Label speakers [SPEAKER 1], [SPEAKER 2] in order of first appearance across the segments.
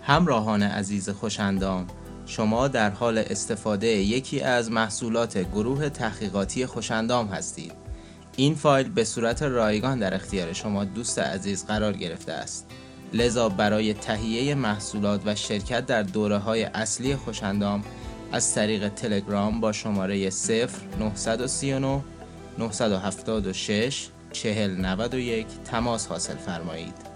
[SPEAKER 1] همراهان عزیز خوش‌اندام، شما در حال استفاده یکی از محصولات گروه تحقیقاتی خوش‌اندام هستید. این فایل به صورت رایگان در اختیار شما دوست عزیز قرار گرفته است. لذا برای تهیه محصولات و شرکت در دوره‌های اصلی خوش‌اندام از طریق تلگرام با شماره 0939 976 4091 تماس حاصل فرمایید.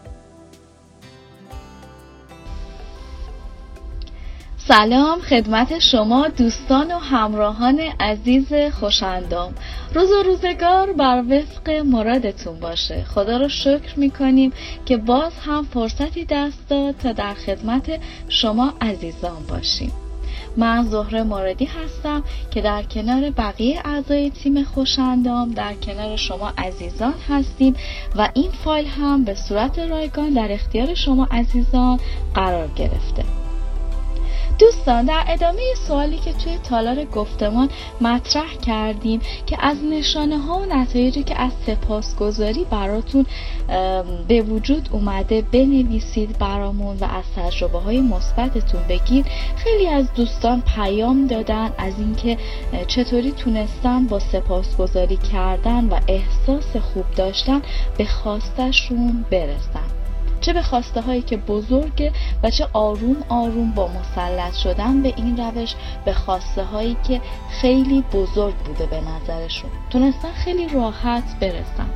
[SPEAKER 2] سلام خدمت شما دوستان و همراهان عزیز خوش‌اندام. روز و روزگار بر وفق مرادتون باشه. خدا رو شکر میکنیم که باز هم فرصتی دست داد تا در خدمت شما عزیزان باشیم. من زهره مرادی هستم که در کنار بقیه اعضای تیم خوش‌اندام در کنار شما عزیزان هستیم و این فایل هم به صورت رایگان در اختیار شما عزیزان قرار گرفته. دوستان، در ادامه سوالی که توی تالار گفتمان مطرح کردیم که از نشانه ها و نتایجی که از سپاسگزاری براتون به وجود اومده بنویسید برامون و از تجربه های مثبتتون بگید، خیلی از دوستان پیام دادن از اینکه چطوری تونستن با سپاسگزاری کردن و احساس خوب داشتن به خواستشون برسن، چه به خواسته هایی که بزرگه و چه آروم آروم با مسلط شدن به این روش به خواسته هایی که خیلی بزرگ بوده به نظرشون تونستن خیلی راحت برسن.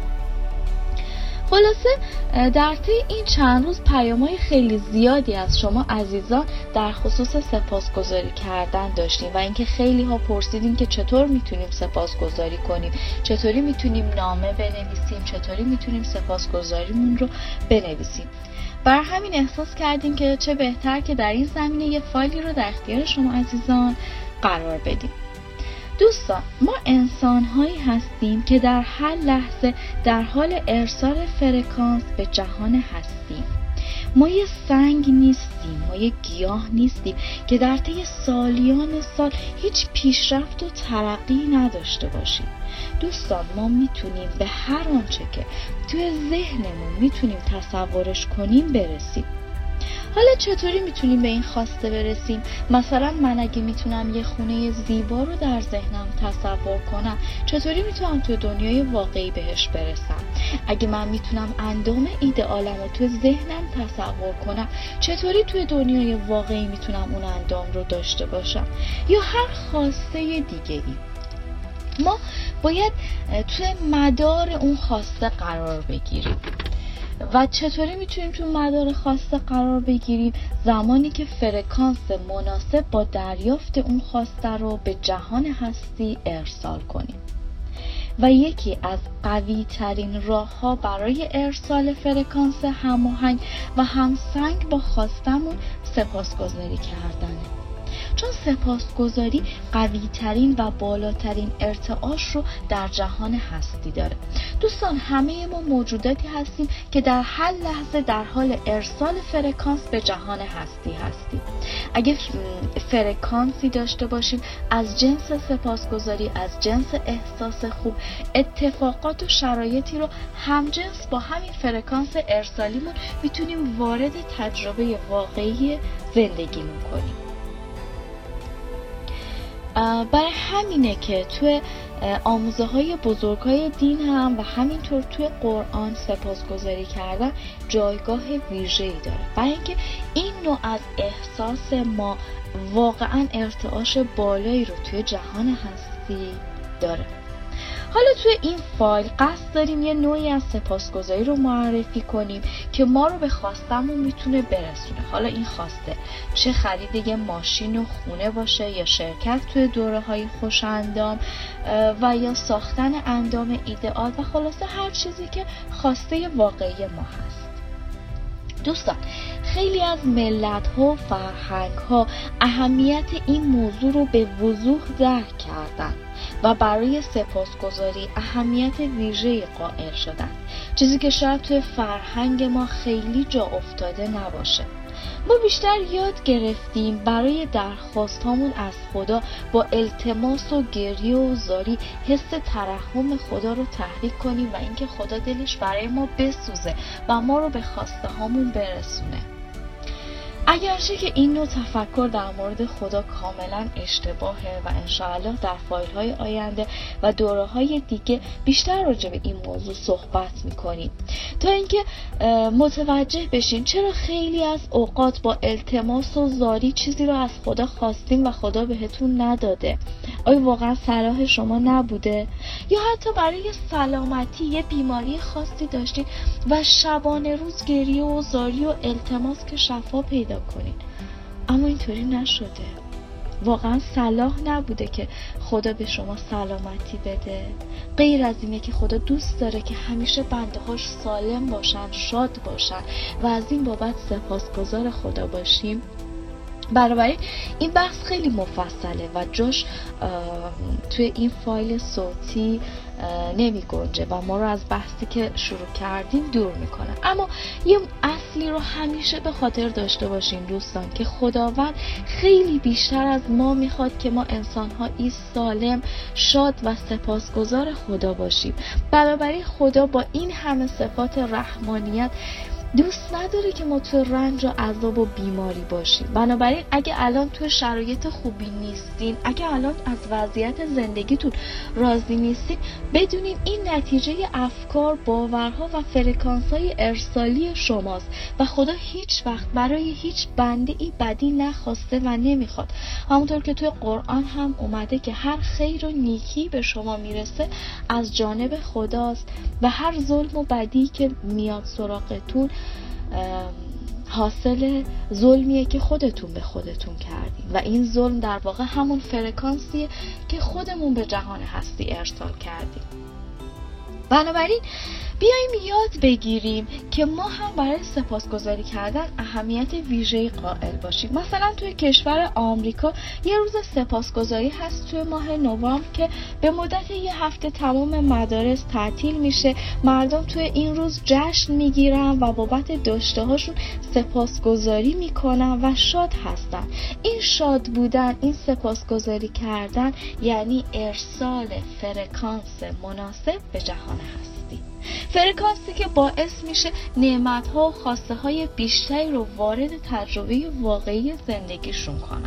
[SPEAKER 2] خلاصه در طی این چند روز پیام‌های خیلی زیادی از شما عزیزان در خصوص سپاسگزاری کردن داشتیم و اینکه خیلی ها پرسیدیم که چطور میتونیم سپاسگزاری کنیم، چطوری میتونیم نامه بنویسیم، چطوری میتونیم سپاسگزاریمون رو بنویسیم. بر همین احساس کردیم که چه بهتر که در این زمینه یه فایلی رو در اختیار شما عزیزان قرار بدیم. دوستان، ما انسان‌هایی هستیم که در هر لحظه در حال ارسال فرکانس به جهان هستیم. ما یه سنگ نیستیم، ما یه گیاه نیستیم که در طی سالیان سال هیچ پیشرفت و ترقی نداشته باشیم. دوستان، ما میتونیم به هر آنچه که توی ذهنمون میتونیم تصورش کنیم برسیم. حالا چطوری میتونیم به این خواسته برسیم؟ مثلا من اگه میتونم یه خونه زیبا رو در ذهنم تصور کنم، چطوری میتونم توی دنیای واقعی بهش برسم؟ اگه من میتونم اندام ایدئالم رو توی ذهنم تصور کنم، چطوری توی دنیای واقعی میتونم اون اندام رو داشته باشم؟ یا هر خواسته دیگه ای. ما باید توی مدار اون خواسته قرار بگیریم. و چطوری میتونیم تو مدار خواسته قرار بگیریم؟ زمانی که فرکانس مناسب با دریافت اون خواسته رو به جهان هستی ارسال کنیم. و یکی از قوی ترین راه ها برای ارسال فرکانس هماهنگ و همسنگ با خواستمون سپاسگزاری کردنه. چون سپاسگزاری قوی ترین و بالاترین ارتعاش رو در جهان هستی داره. دوستان، همه ما موجوداتی هستیم که در هر لحظه در حال ارسال فرکانس به جهان هستی هستیم. اگه فرکانسی داشته باشیم از جنس سپاسگزاری، از جنس احساس خوب، اتفاقات و شرایطی رو همجنس با همین فرکانس ارسالیمون میتونیم وارد تجربه واقعی زندگیمون کنیم. برای همینه که توی آموزه های بزرگ های دین هم و همینطور توی قرآن سپاسگزاری کردن جایگاه ویژه‌ای داره، برای اینکه این نوع از احساس ما واقعا ارتعاش بالایی رو توی جهان هستی داره. حالا توی این فایل قصد داریم یه نوعی از سپاسگزاری رو معرفی کنیم که ما رو به خواستمون میتونه برسونه. حالا این خواسته چه خرید یه ماشین و خونه باشه، یا شرکت توی دوره‌های خوش‌اندام و یا ساختن اندام ایدئال و خلاصه هر چیزی که خواسته واقعی ما هست. دوستان، خیلی از ملت‌ها و فرهنگ‌ها اهمیت این موضوع رو به وضوح درک کردن و برای سپاسگزاری اهمیت ویژه‌ای قائل شدن، چیزی که شاید توی فرهنگ ما خیلی جا افتاده نباشه. ما بیشتر یاد گرفتیم برای درخواستامون از خدا با التماس و گریه و زاری حس ترحم خدا رو تحریک کنیم و اینکه خدا دلش برای ما بسوزه و ما رو به خواسته هامون برسونه. اگرچه که این نوع تفکر در مورد خدا کاملا اشتباهه و انشاءالله در فایل‌های آینده و دوره‌های دیگه بیشتر راجع به این موضوع صحبت می‌کنیم تا اینکه متوجه بشین چرا خیلی از اوقات با التماس و زاری چیزی رو از خدا خواستیم و خدا بهتون نداده. آیا واقعا صلاح شما نبوده؟ یا حتی برای سلامتی یه بیماری خاصی داشتین و شبانه روز گریه و زاری و التماس که شفا پیدا کنین، اما اینطوری نشده. واقعا صلاح نبوده که خدا به شما سلامتی بده. غیر از اینه که خدا دوست داره که همیشه بنده‌هاش سالم باشن، شاد باشن و از این بابت سپاسگزار خدا باشیم. بنابراین این بحث خیلی مفصله و جاش توی این فایل صوتی نمی گنجه و ما رو از بحثی که شروع کردیم دور میکنه. اما یه اصلی رو همیشه به خاطر داشته باشین دوستان که خداوند خیلی بیشتر از ما میخواد که ما انسان‌هایی سالم، شاد و سپاسگزار خدا باشیم. بنابراین خدا با این همه صفات رحمانیت دوست نداره که ما تو رنج و عذاب و بیماری باشیم. بنابراین اگه الان تو شرایط خوبی نیستین، اگه الان از وضعیت زندگیتون راضی نیستین، بدونین این نتیجه افکار، باورها و فرکانس‌های ارسالی شماست و خدا هیچ وقت برای هیچ بنده ای بدی نخواسته و نمیخواد. همونطور که توی قرآن هم اومده که هر خیر و نیکی به شما میرسه از جانب خداست و هر ظلم و بدی که میاد سراغتون حاصل ظلمیه که خودتون به خودتون کردین و این ظلم در واقع همون فرکانسیه که خودمون به جهان هستی ارسال کردیم. بنابراین بیاییم یاد بگیریم که ما هم برای سپاسگزاری کردن اهمیت ویژه‌ای قائل باشیم. مثلا توی کشور آمریکا یه روز سپاسگزاری هست توی ماه نوامبر که به مدت یه هفته تمام مدارس تعطیل میشه. مردم توی این روز جشن میگیرن و بابت داشته هاشون سپاسگزاری میکنن و شاد هستن. این شاد بودن، این سپاسگزاری کردن یعنی ارسال فرکانس مناسب به جهان هستی. فرکانسی که باعث میشه نعمت‌ها و خواسته‌های بیشتری رو وارد تجربه واقعی زندگیشون کنن.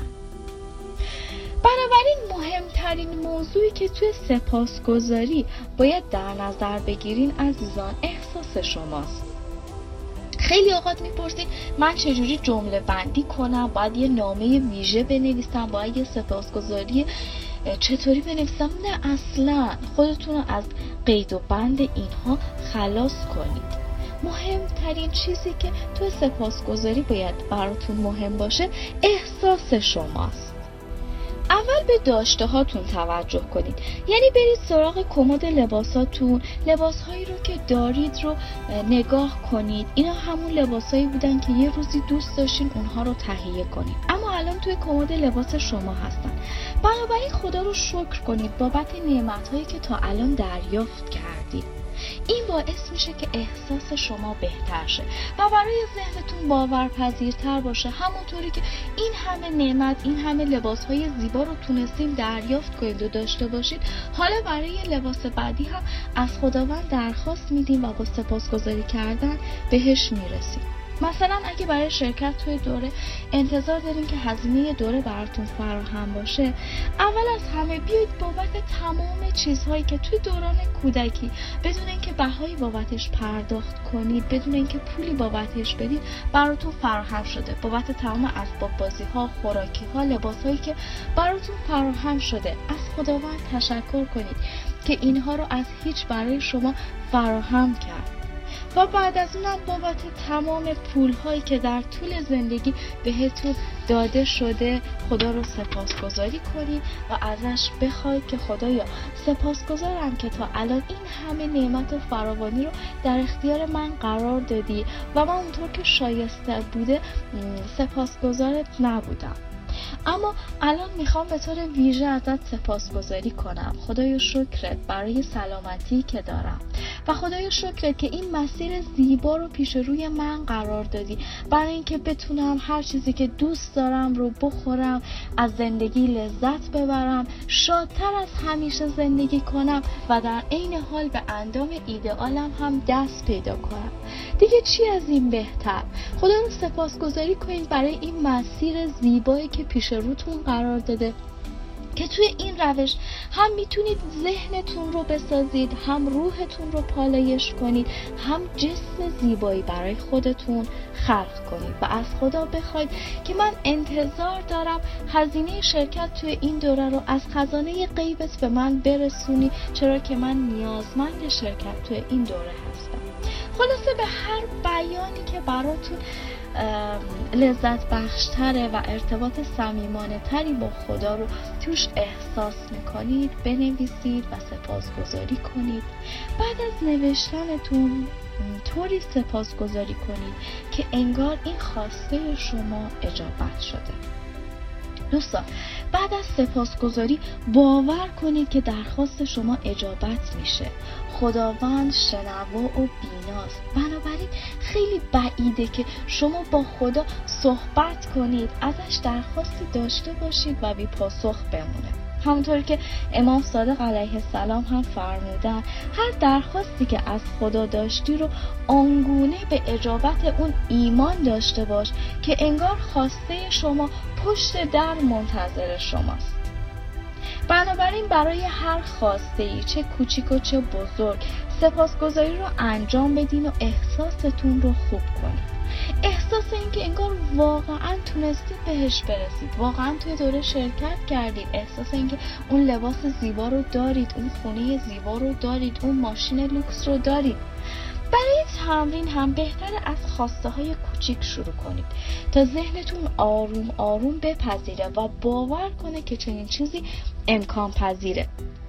[SPEAKER 2] بنابراین مهمترین موضوعی که توی سپاسگزاری باید در نظر بگیرین عزیزان احساس شماست. خیلی اوقات میپرسید من چجوری جمله بندی کنم؟ باید یه نامه ویژه بنویسم؟ باید یه سپاسگزاری چطوری بنویسم؟ نه اصلا. خودتون رو از قید و بند اینها خلاص کنید. مهمترین چیزی که تو سپاسگزاری باید براتون مهم باشه احساس شماست. اول به داشته هاتون توجه کنید، یعنی برید سراغ کمد لباساتون، لباسهایی رو که دارید رو نگاه کنید. اینا همون لباسهایی بودن که یه روزی دوست داشتین اونها رو تهیه کنید، اما الان توی کمد لباس شما هستن. بنابراین خدا رو شکر کنید بابت نعمت‌هایی که تا الان دریافت کردید. این باعث میشه که احساس شما بهتر شه و برای ذهنتون باورپذیرتر باشه. همونطوری که این همه نعمت، این همه لباسهای زیبا رو تونستیم دریافت کنید و داشته باشید، حالا برای لباس بعدی هم از خداوند درخواست میدیم و با سپاسگزاری کردن بهش میرسیم. مثلا اگه برای شرکت توی دوره انتظار دارین که هزینه دوره براتون فراهم باشه، اول از همه بیایید بابت تمام چیزهایی که توی دوران کودکی بدون اینکه بهایی بابتش پرداخت کنید، بدون اینکه پولی بابتش بدید، براتون فراهم شده، بابت تمام اسباب بازی ها، خوراکی ها، لباس هایی که براتون فراهم شده، از خداوند تشکر کنید که اینها رو از هیچ برای شما فراهم کرد. و بعد از اونم بابت تمام پول‌هایی که در طول زندگی بهتون داده شده خدا رو سپاسگزاری کنید و ازش بخواید که خدایا سپاسگزارم که تا الان این همه نعمت و فراوانی رو در اختیار من قرار دادی و من اونطور که شایسته بوده سپاسگزارت نبودم. اما الان میخوام به طور ویژه ازت سپاسگزاری کنم. خدایا شکرت برای سلامتی که دارم و خدایا شکرت که این مسیر زیبا رو پیش روی من قرار دادی، برای اینکه بتونم هر چیزی که دوست دارم رو بخورم، از زندگی لذت ببرم، شادتر از همیشه زندگی کنم و در عین حال به اندام ایدئالم هم دست پیدا کنم. دیگه چی از این بهتر؟ خدا رو سپاسگزاری کنید برای این مسیر زیبایی که پیش روتون قرار داده، که توی این روش هم میتونید ذهنتون رو بسازید، هم روحتون رو پالایش کنید، هم جسم زیبایی برای خودتون خلق کنید و از خدا بخواید که من انتظار دارم هزینه شرکت توی این دوره رو از خزانه غیبت به من برسونی، چرا که من نیازمند شرکت توی این دوره هستم. خلاصه به هر بیانی که براتون لذت بخشتره و ارتباط صمیمانه تری با خدا رو توش احساس میکنید بنویسید و سپاسگزاری کنید. بعد از نوشتنتون طوری سپاسگزاری کنید که انگار این خواسته شما اجابت شده. دوستان، بعد از سپاسگزاری باور کنید که درخواست شما اجابت میشه. خداوند شنوا و بیناست، بنابراین خیلی بعیده که شما با خدا صحبت کنید، ازش درخواستی داشته باشید و بی پاسخ بمونه. همونطور که امام صادق علیه السلام هم فرمودن، هر درخواستی که از خدا داشتی رو آنگونه به اجابت اون ایمان داشته باش که انگار خواسته شما پشت در منتظر شماست. بنابراین برای هر خواسته‌ای چه کوچیک و چه بزرگ سپاسگزاری رو انجام بدین و احساستون رو خوب کنید. احساس این که انگار واقعا تونستید بهش برسید، واقعا توی دوره شرکت کردید، احساس این که اون لباس زیبا رو دارید، اون خونه زیبا رو دارید، اون ماشین لوکس رو دارید. برای تمرین هم بهتره از خواسته های کوچیک شروع کنید تا ذهنتون آروم آروم بپذیره و باور کنه که چنین چیزی امکان پذیره.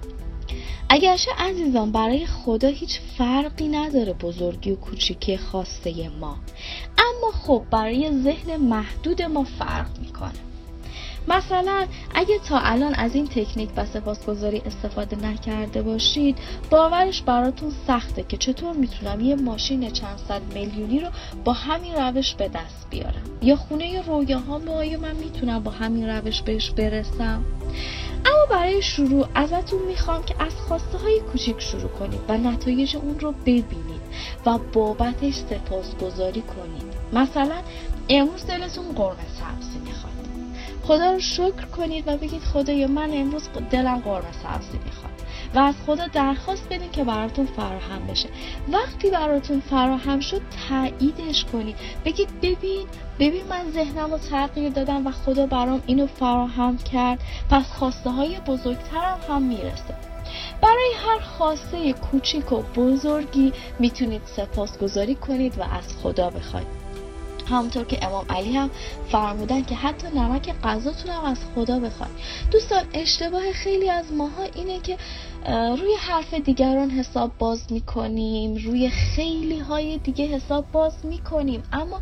[SPEAKER 2] اگرچه عزیزان برای خدا هیچ فرقی نداره بزرگی و کوچیکی خواسته ما، اما خب برای ذهن محدود ما فرق میکنه. مثلا اگه تا الان از این تکنیک و سپاسگزاری استفاده نکرده باشید، باورش براتون سخته که چطور میتونم یه ماشین چند صد میلیونی رو با همین روش به دست بیارم، یا خونه رویاهام آیا من میتونم با همین روش بهش برسم. اما برای شروع ازتون میخوام که از خواسته های کوچیک شروع کنید و نتایج اون رو ببینید و بابتش سپاسگزاری کنید. مثلا امروز دلتون قرمه سبزی میخواد، خدا رو شکر کنید و بگید خدایا من امروز دلم قرمه سبزی میخواد و از خدا درخواست بدین که براتون فراهم بشه. وقتی براتون فراهم شد تاییدش کنید، بگید ببین من ذهنم رو تغییر دادم و خدا برام اینو فراهم کرد، پس خواسته های بزرگترم هم میرسه. برای هر خواسته کوچیک و بزرگی میتونید سپاسگزاری کنید و از خدا بخواید. همونطور که امام علی هم فرمودن که حتی نمک غذاتون هم از خدا بخواید. دوستان، اشتباه خیلی از ماها اینه که روی حرف دیگران حساب باز میکنیم، روی خیلی های دیگه حساب باز میکنیم، اما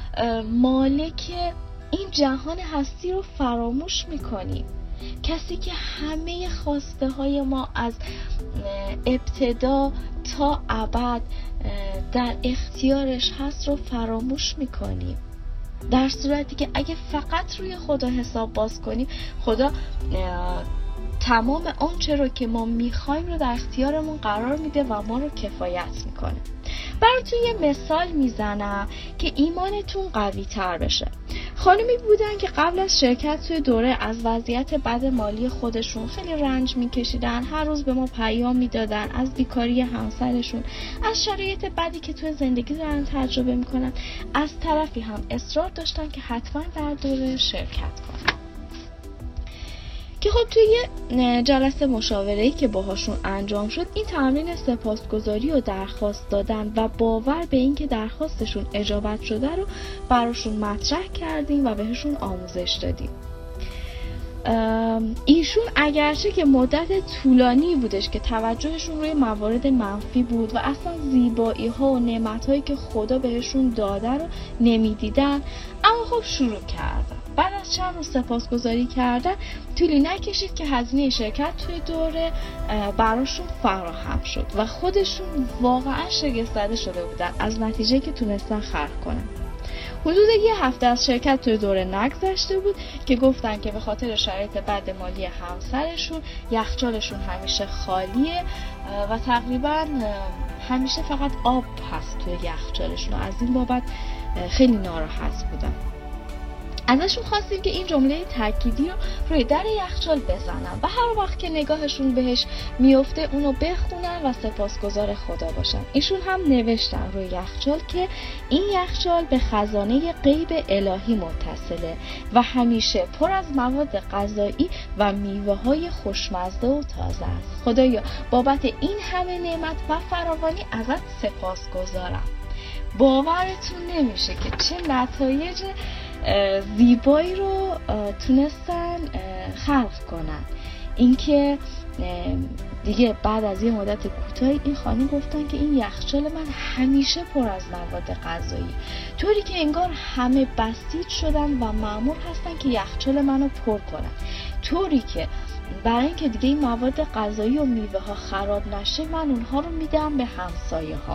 [SPEAKER 2] مالک این جهان هستی رو فراموش میکنیم. کسی که همه خواسته های ما از ابتدا تا ابد در اختیارش هست رو فراموش میکنیم، در صورتی که اگه فقط روی خدا حساب باز کنیم، خدا تمام آنچه رو که ما میخوایم رو در اختیارمون قرار میده و ما رو کفایت میکنه. براتون یه مثال میزنم که ایمانتون قوی تر بشه. خانمی بودن که قبل از شرکت توی دوره از وضعیت بد مالی خودشون خیلی رنج میکشیدن، هر روز به ما پیام میدادن از بیکاری همسرشون، از شرایط بدی که توی زندگی دارن تجربه میکنن. از طرفی هم اصرار داشتن که حتما در دوره شرکت کنن. که خب توی یه جلسه مشاوره‌ای که باهاشون انجام شد، این تمرین سپاسگزاری و درخواست دادن و باور به این که درخواستشون اجابت شده رو براشون مطرح کردیم و بهشون آموزش دادیم. ایشون اگرچه که مدت طولانی بودش که توجهشون روی موارد منفی بود و اصلا زیبایی ها و نعمت هایی که خدا بهشون داده رو نمیدیدن، اما خب شروع کردن. بعد از چند روز سپاسگزاری کردن طولی نکشید که هزینه شرکت توی دوره براشون فراهم شد و خودشون واقعا شگفت زده شده بودن از نتیجه که تونستن خلق کنن. حدود یه هفته از شرکت توی دوره نگذشته بود که گفتن که به خاطر شرایط بد مالی همسرشون یخچالشون همیشه خالیه و تقریبا همیشه فقط آب هست توی یخچالشون و از این بابت خیلی ناراحت بودن. ازشون خواستیم که این جمله تأکیدی رو روی در یخچال بزنن و هر وقت که نگاهشون بهش میفته اونو بخونن و سپاسگزار خدا باشن. ایشون هم نوشتن روی یخچال که این یخچال به خزانه غیب الهی متصله و همیشه پر از مواد غذایی و میوه‌های خوشمزه و تازه است. خدایا بابت این همه نعمت و فراوانی ازت سپاسگزارم. باورتون نمیشه که چه نتایج زیبایی رو تونستن خلق کنن. اینکه دیگه بعد از یه مدت کوتاهی این خانم گفتن که این یخچال من همیشه پر از مواد غذایی، طوری که انگار همه بسیج شدن و مأمور هستن که یخچال منو پر کنن، طوری که برای اینکه دیگه این مواد غذایی و میوه ها خراب نشه من اونها رو میدم به همسایه ها.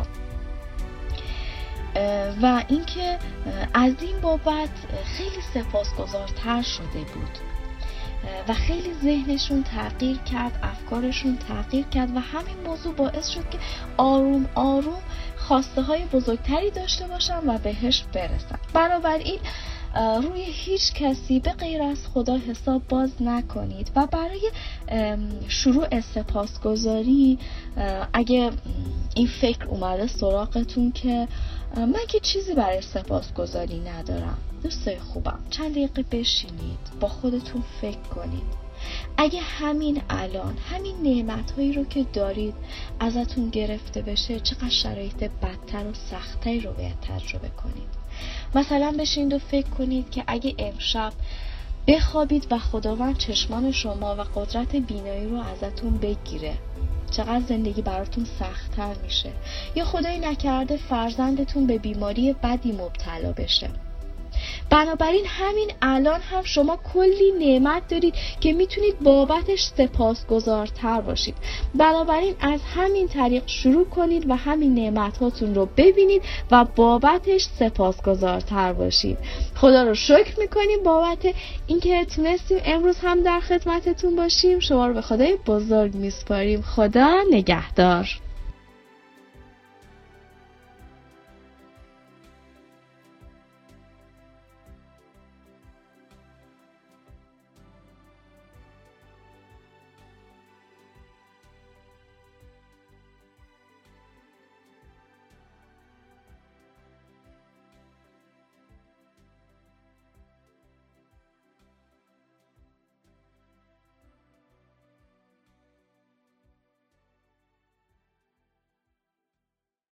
[SPEAKER 2] و اینکه از این بابت خیلی سپاسگزارتر شده بود و خیلی ذهنشون تغییر کرد، افکارشون تغییر کرد و همین موضوع باعث شد که آروم آروم خواسته های بزرگتری داشته باشن و بهش برسن. بنابراین روی هیچ کسی به غیر از خدا حساب باز نکنید و برای شروع سپاسگزاری اگه این فکر اومده سراغتون که من که چیزی برای سپاسگزاری ندارم، دوستای خوبم، چند دقیقه بشینید با خودتون فکر کنید. اگه همین الان همین نعمت‌هایی رو که دارید ازتون گرفته بشه چقدر شرایط بدتر و سخت‌تری رو باید تجربه کنید. مثلا بشینید و فکر کنید که اگه امشب بخوابید و خداوند چشمان شما و قدرت بینایی رو ازتون بگیره چقدر زندگی براتون سخت‌تر میشه، یا خدای نکرده فرزندتون به بیماری بدی مبتلا بشه. بنابراین همین الان هم شما کلی نعمت دارید که میتونید بابتش سپاسگزارتر باشید. بنابراین از همین طریق شروع کنید و همین نعمت هاتون رو ببینید و بابتش سپاسگزارتر باشید. خدا رو شکر میکنیم بابت اینکه تونستیم امروز هم در خدمتتون باشیم. شما رو به خدای بزرگ میسپاریم. خدا نگهدار.